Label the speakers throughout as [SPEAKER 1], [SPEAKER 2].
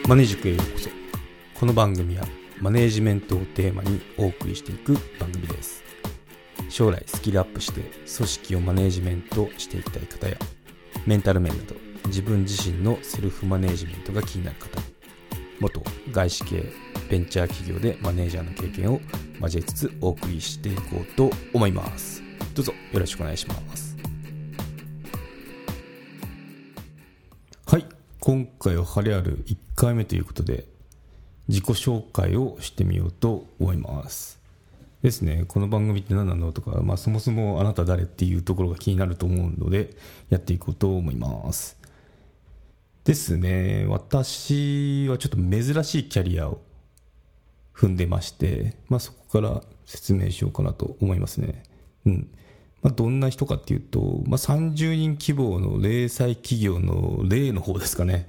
[SPEAKER 1] マネジクへようこそ。この番組はマネージメントをテーマにお送りしていく番組です。将来スキルアップして組織をマネージメントしていきたい方や、メンタル面など自分自身のセルフマネージメントが気になる方、元外資系ベンチャー企業でマネージャーの経験を交えつつお送りしていこうと思います。どうぞよろしくお願いします。はい、今回は晴れある1回目ということで自己紹介をしてみようと思いますですね。この番組って何なのとか、そもそもあなた誰っていうところが気になると思うのでやっていこうと思いますですね。私はちょっと珍しいキャリアを踏んでまして、そこから説明しようかなと思いますね。どんな人かっていうと、30人規模の零細企業の例の方ですかね。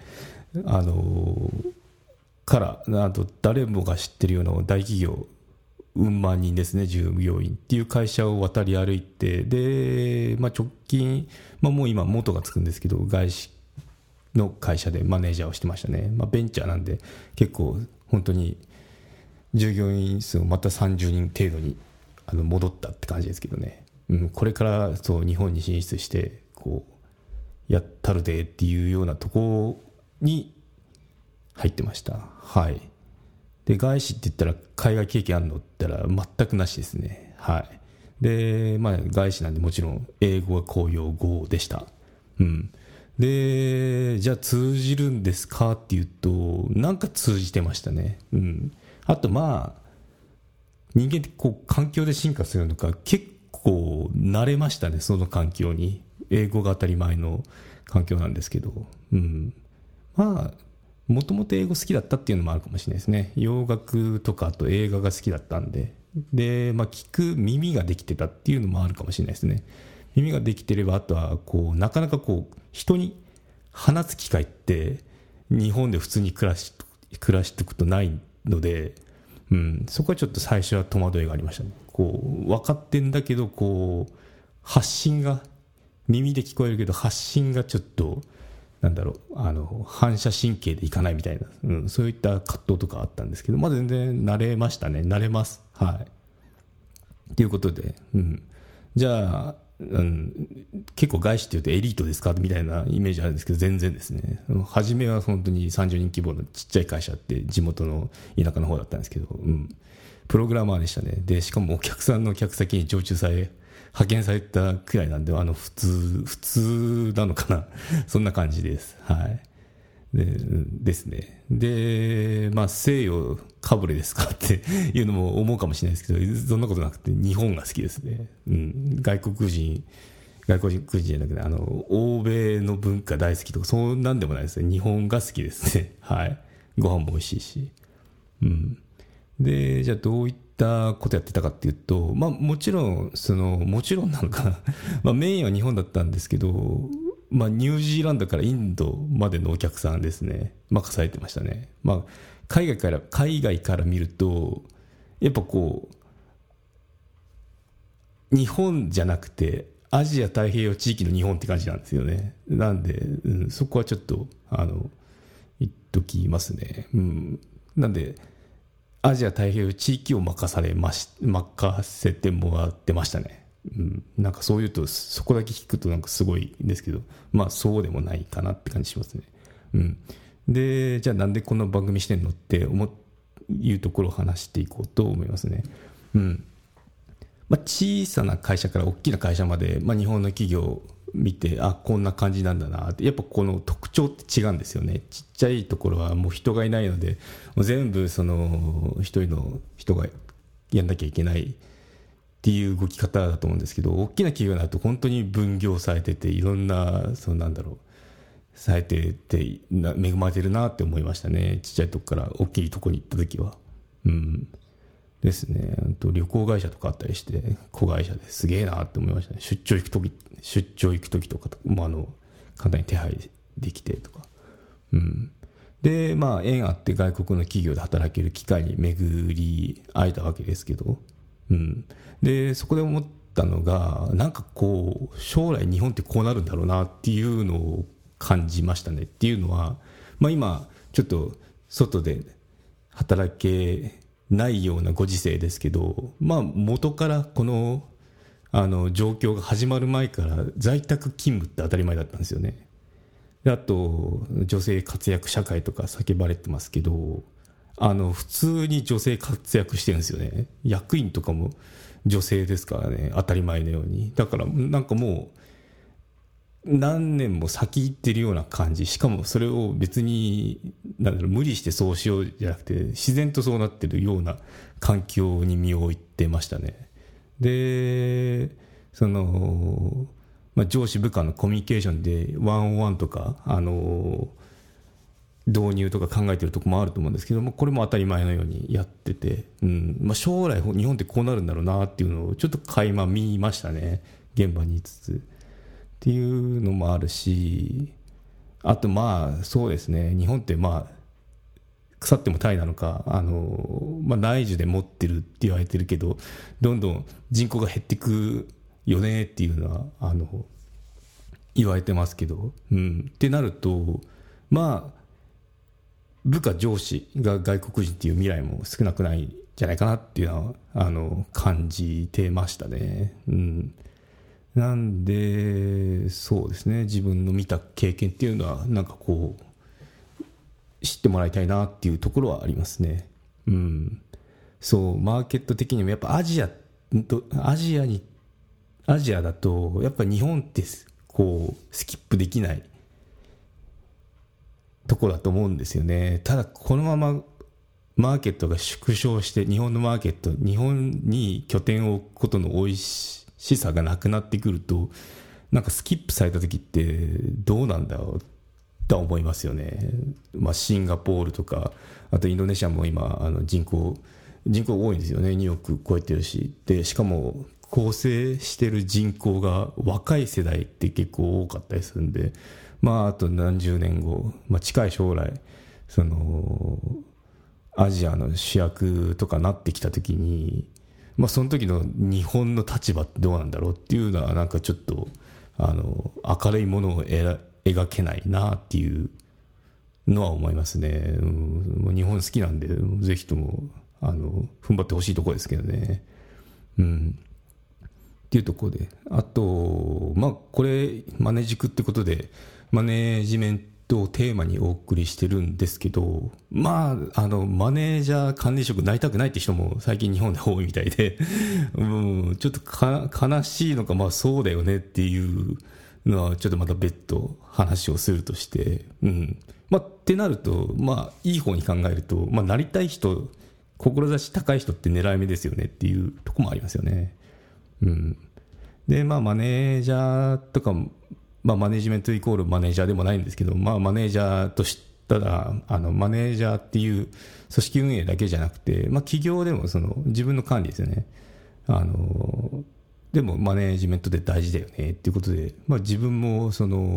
[SPEAKER 1] あと誰もが知ってるような大企業、うん万人ですね、従業員っていう会社を渡り歩いて、で、直近、もう今元がつくんですけど、外資の会社でマネージャーをしてましたね。ベンチャーなんで結構本当に従業員数をまた30人程度に戻ったって感じですけどね。これから日本に進出してやったるでっていうようなところに入ってました。はい。で、外資って言ったら海外経験あるのって言ったら全くなしですね。はい。で、外資なんでもちろん英語は公用語でした。で、じゃあ通じるんですかっていうと、なんか通じてましたね。あと人間って環境で進化するのか結構慣れましたね。その環境に。英語が当たり前の環境なんですけど、もともと英語好きだったっていうのもあるかもしれないですね。洋楽とかあと映画が好きだったんで、聞く耳ができてたっていうのもあるかもしれないですね。耳ができてれば、あとはなかなか人に話す機会って日本で普通に暮らしていくとないので、そこはちょっと最初は戸惑いがありましたね。分かってんだけど発信が耳で聞こえるけど発信がちょっと反射神経でいかないみたいな、そういった葛藤とかあったんですけど、全然慣れましたね。慣れます。はいということで、じゃあ、結構外資っていうとエリートですかみたいなイメージあるんですけど、全然ですね。初めは本当に30人規模のちっちゃい会社って地元の田舎の方だったんですけど、プログラマーでしたね。でしかもお客さんの客先に常駐され派遣されたくらいなんで、普通なのかなそんな感じです。はいですね。で、西洋かぶれですかっていうのも思うかもしれないですけど、そんなことなくて日本が好きですね。外国人じゃなくて欧米の文化大好きとかそんなんでもないですね。日本が好きですね。はい。ご飯も美味しいし。で、じゃあどういったことやってたかっていうと、もちろんなのかなメインは日本だったんですけど、ニュージーランドからインドまでのお客さんですね、任されてましたね。海外から見るとやっぱ日本じゃなくてアジア太平洋地域の日本って感じなんですよね。なんで、そこはちょっと言っときますね。なんでアジア太平洋地域を任せてもらってましたね。なんかそういうとそこだけ聞くとなんかすごいんですけど、そうでもないかなって感じしますね。で、じゃあなんでこんな番組してんのっていうところを話していこうと思いますね。小さな会社から大きな会社まで、日本の企業を見てこんな感じなんだなって、やっぱこの特徴って違うんですよね。ちっちゃいところはもう人がいないので、もう全部一人の人がやんなきゃいけないっていう動き方だと思うんですけど、大きな企業になると本当に分業されてて、いろんなされてて恵まれてるなって思いましたね。ちっちゃいとこから大きいとこに行った時は。ですね。旅行会社とかあったりして子会社ですげえなって思いましたね。出張行く時とか簡単に手配できてとか。で縁あって外国の企業で働ける機会に巡り会えたわけですけど、でそこで思ったのが、将来日本ってこうなるんだろうなっていうのを感じましたね。っていうのは、今ちょっと外で働けないようなご時世ですけど、まあ元からこの状況が始まる前から在宅勤務って当たり前だったんですよね。であと女性活躍社会とか叫ばれてますけど、普通に女性活躍してるんですよね。役員とかも女性ですからね、当たり前のように。だからなんかもう何年も先行ってるような感じ。しかもそれを別に無理してそうしようじゃなくて、自然とそうなってるような環境に身を置いてましたね。で上司部下のコミュニケーションでワンオンワンとか導入とか考えてるところもあると思うんですけども、これも当たり前のようにやってて、将来日本ってこうなるんだろうなっていうのをちょっと垣間見ましたね、現場にいつつっていうのもあるし、あとそうですね、日本って腐ってもタイなのか内需で持ってるって言われてるけど、どんどん人口が減ってくよねっていうのは言われてますけど、ってなると部下上司が外国人っていう未来も少なくないんじゃないかなっていうのは感じてましたね。なんでそうですね、自分の見た経験っていうのはなんかこう知ってもらいたいなっていうところはありますね。そうマーケット的にもやっぱアジアだとやっぱ日本ってこうスキップできないところだと思うんですよね。ただこのままマーケットが縮小して、日本のマーケット、日本に拠点を置くことの美味しさがなくなってくると、なんかスキップされた時ってどうなんだろうと思いますよね。シンガポールとか、あとインドネシアも今人口多いんですよね。2億超えてるし、でしかも構成してる人口が若い世代って結構多かったりするんで、あと何十年後、近い将来アジアの主役とかなってきた時に、その時の日本の立場ってどうなんだろうっていうのはなんかちょっと明るいものを描けないなっていうのは思いますね。もう日本好きなんでぜひとも踏ん張ってほしいところですけどね。っていうところで、あとこれマネジクってことでマネジメントをテーマにお送りしてるんですけど、マネージャー管理職になりたくないって人も最近日本で多いみたいでちょっと悲しいのか、そうだよねっていうのはちょっとまた別途話をするとして、ってなるといい方に考えると、なりたい人、志高い人って狙い目ですよねっていうところもありますよね。でマネージャーとかマネジメントイコールマネージャーでもないんですけど、マネージャーとしたらマネージャーっていう組織運営だけじゃなくて、企業でも自分の管理ですよね。でもマネージメントで大事だよねっていうことで、自分も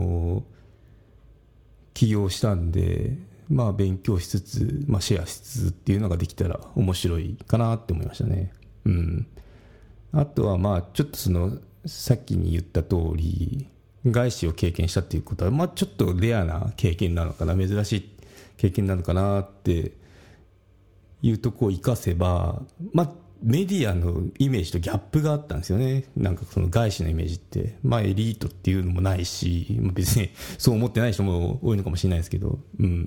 [SPEAKER 1] 起業したんで、勉強しつつ、シェアしつつっていうのができたら面白いかなって思いましたね。あとはちょっとさっきに言った通り外資を経験したっていうことは、ちょっとレアな経験なのかな、珍しい経験なのかなっていうところを生かせば、メディアのイメージとギャップがあったんですよね。なんか外資のイメージってエリートっていうのもないし、別にそう思ってない人も多いのかもしれないですけど、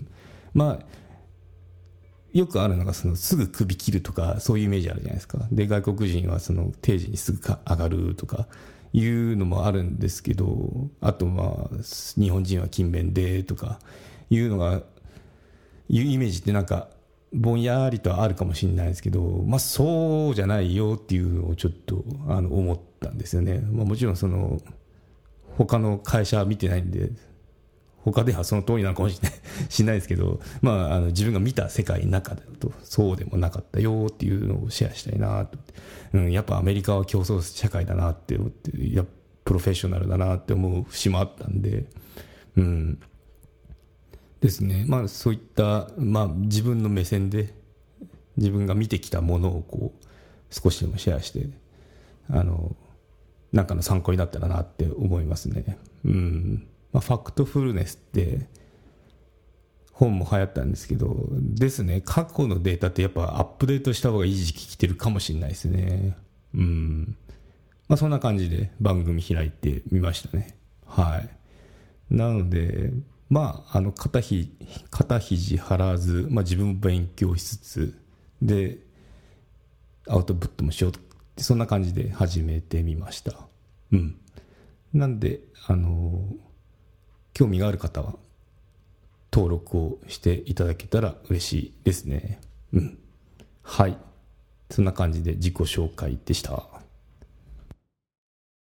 [SPEAKER 1] よくあるのがすぐ首切るとかそういうイメージあるじゃないですか。で外国人は定時にすぐ上がるとかいうのもあるんですけど、あと日本人は勤勉でとかいうのがいうイメージってなんかぼんやりとはあるかもしれないですけど、そうじゃないよっていうのをちょっと思ったんですよね。もちろん他の会社は見てないんで他ではその通りなのかもしれないですけど、自分が見た世界の中だとそうでもなかったよっていうのをシェアしたいなと、やっぱアメリカは競争社会だなって思って、プロフェッショナルだなって思う節もあったんで、ですね。そういった、自分の目線で自分が見てきたものを少しでもシェアしてなんかの参考になったらなって思いますね。ファクトフルネスって本も流行ったんですけどですね、過去のデータってやっぱアップデートした方がいい時期来てるかもしれないですね。まあそんな感じで番組開いてみましたね。はい。なので、まあ、肩肘張らず、まあ自分も勉強しつつ、で、アウトプットもしようと、そんな感じで始めてみました。なんで、興味がある方は、登録をしていただけたら嬉しいですね。はい。そんな感じで自己紹介でした。